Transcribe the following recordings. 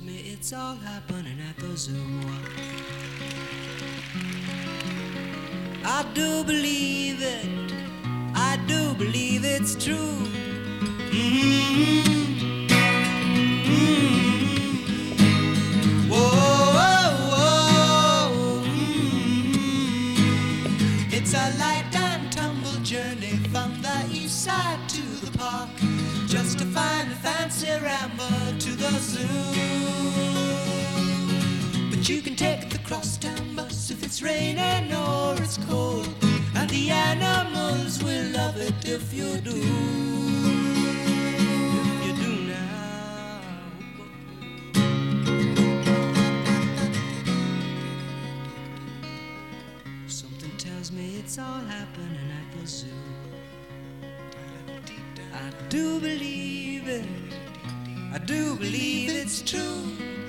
tells me it's all happening at the zoo. I do believe it, I do believe it's true. It's a light and tumble journey from the east side to the park, just to find a fancy ramble to the zoo. But you can take the crosstown bus if it's raining or it's cold, and the animals will love it if you do. If you do now. Something tells me it's all happening at the zoo. I do believe it, I do believe it's true.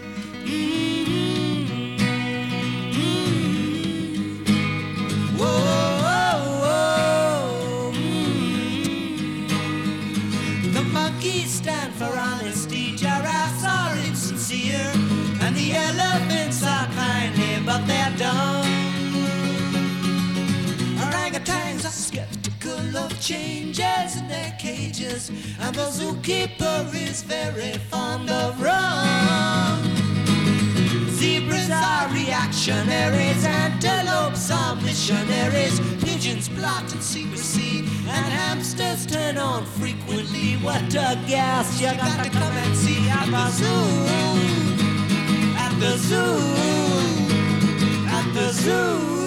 The monkeys stand for honesty, giraffes are insincere, and the elephants are kindly, but they're dumb. Orangutans are skeptical of changes in their cages, and the zookeeper is very fond of rum. Zebras are reactionaries, antelopes are missionaries, pigeons plot in secrecy, and hamsters turn on frequently. What a gas, you gotta come and see at the zoo, at the zoo, at the zoo.